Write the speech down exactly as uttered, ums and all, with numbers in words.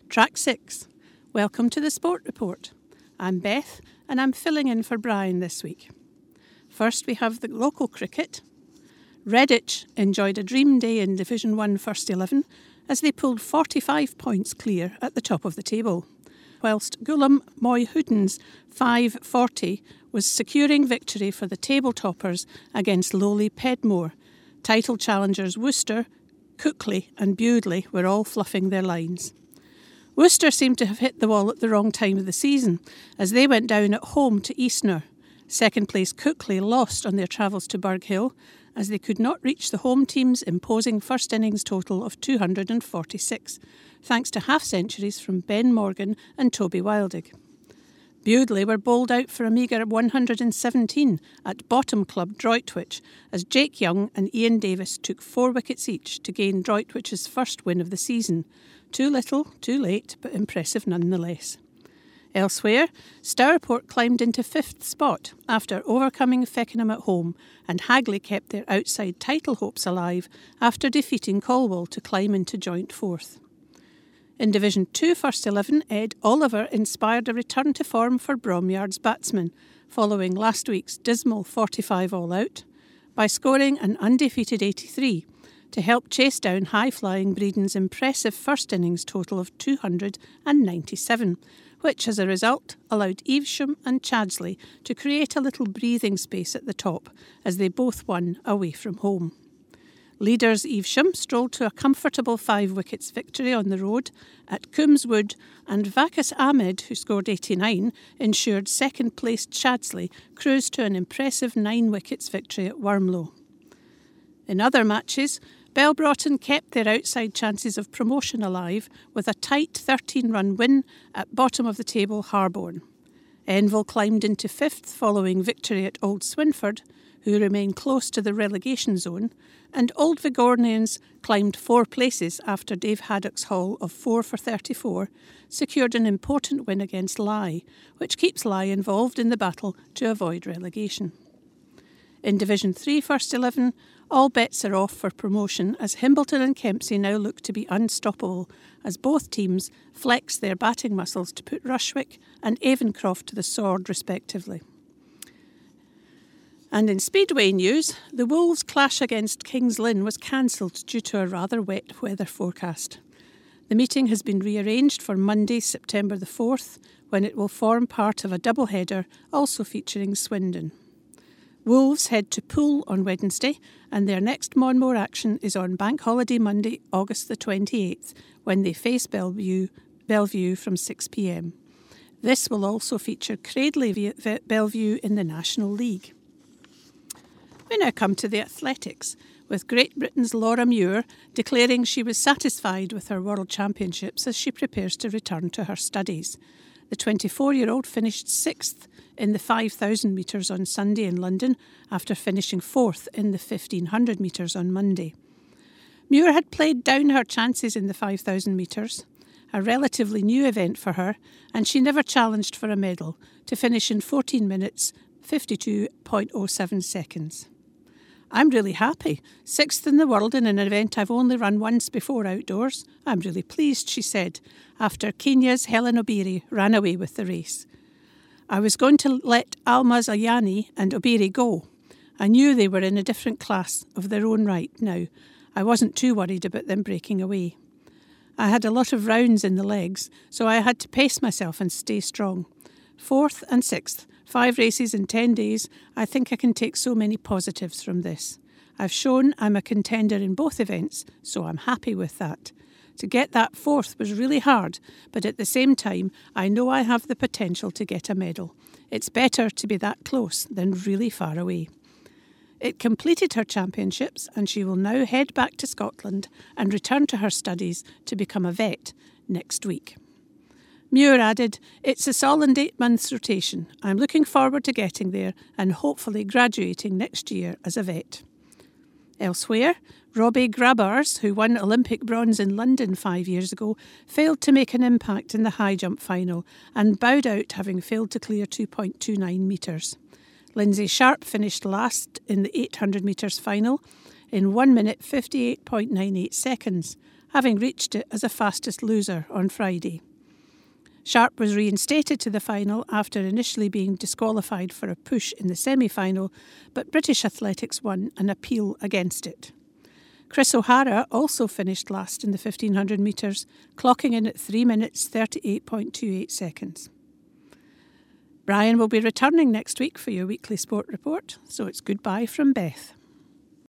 Track six. Welcome to the Sport Report. I'm Beth and I'm filling in for Brian this week. First we have the local cricket. Redditch enjoyed a dream day in Division one First eleven as they pulled forty-five points clear at the top of the table, whilst Gulam Moyhuddin's five forty was securing victory for the table toppers against lowly Pedmore. Title challengers Worcester, Cookley and Bewdley were all fluffing their lines. Worcester seemed to have hit the wall at the wrong time of the season as they went down at home to Eastnor. Second place Cookley lost on their travels to Burg Hill as they could not reach the home team's imposing first innings total of two hundred forty-six, thanks to half-centuries from Ben Morgan and Toby Wildig. Bewdley were bowled out for a meagre one hundred seventeen at bottom club Droitwich as Jake Young and Ian Davis took four wickets each to gain Droitwich's first win of the season. Too little, too late, but impressive nonetheless. Elsewhere, Stourport climbed into fifth spot after overcoming Feckenham at home, and Hagley kept their outside title hopes alive after defeating Colwell to climb into joint fourth. In Division two First eleven, Ed Oliver inspired a return to form for Bromyard's batsmen, following last week's dismal forty-five all-out, by scoring an undefeated eighty-three, to help chase down high-flying Breedon's impressive first innings total of two hundred ninety-seven, which as a result allowed Evesham and Chadsley to create a little breathing space at the top as they both won away from home. Leaders Evesham strolled to a comfortable five wickets victory on the road at Coombs Wood, and Vakis Ahmed, who scored eighty-nine, ensured second-placed Chadsley cruised to an impressive nine wickets victory at Wormlow. In other matches, Belbroughton kept their outside chances of promotion alive with a tight thirteen-run win at bottom of the table Harborne. Enville climbed into fifth following victory at Old Swinford, who remain close to the relegation zone, and Old Vigornians climbed four places after Dave Haddock's haul of four for thirty-four secured an important win against Lye, which keeps Lye involved in the battle to avoid relegation. In Division three First eleven, all bets are off for promotion as Himbleton and Kempsey now look to be unstoppable as both teams flex their batting muscles to put Rushwick and Avencroft to the sword respectively. And in Speedway news, the Wolves' clash against Kings Lynn was cancelled due to a rather wet weather forecast. The meeting has been rearranged for Monday, September the fourth, when it will form part of a double-header also featuring Swindon. Wolves head to Poole on Wednesday, and their next Monmore action is on Bank Holiday Monday, August the twenty-eighth, when they face Bellevue, Bellevue from six p m. This will also feature Cradley Bellevue in the National League. We now come to the athletics, with Great Britain's Laura Muir declaring she was satisfied with her World Championships as she prepares to return to her studies. The twenty-four-year-old finished sixth in the five thousand metres on Sunday in London after finishing fourth in the fifteen hundred metres on Monday. Muir had played down her chances in the five thousand metres, a relatively new event for her, and she never challenged for a medal, to finish in fourteen minutes, fifty-two point oh seven seconds. I'm really happy. Sixth in the world in an event I've only run once before outdoors. I'm really pleased, she said, after Kenya's Helen Obiri ran away with the race. I was going to let Almaz Ayani and Obiri go. I knew they were in a different class of their own right now. I wasn't too worried about them breaking away. I had a lot of rounds in the legs, so I had to pace myself and stay strong. Fourth and sixth, five races in ten days, I think I can take so many positives from this. I've shown I'm a contender in both events, so I'm happy with that. To get that fourth was really hard, but at the same time, I know I have the potential to get a medal. It's better to be that close than really far away. It completed her championships, and she will now head back to Scotland and return to her studies to become a vet next week. Muir added, "It's a solid eight months rotation. I'm looking forward to getting there and hopefully graduating next year as a vet." Elsewhere, Robbie Grabbars, who won Olympic bronze in London five years ago, failed to make an impact in the high jump final and bowed out having failed to clear two point two nine metres. Lindsay Sharp finished last in the eight hundred metres final in one minute fifty-eight point nine eight seconds. having reached it as a fastest loser on Friday. Sharp was reinstated to the final after initially being disqualified for a push in the semi-final, but British Athletics won an appeal against it. Chris O'Hara also finished last in the fifteen hundred metres, clocking in at three minutes thirty-eight point two eight seconds. Brian will be returning next week for your weekly sport report, so it's goodbye from Beth.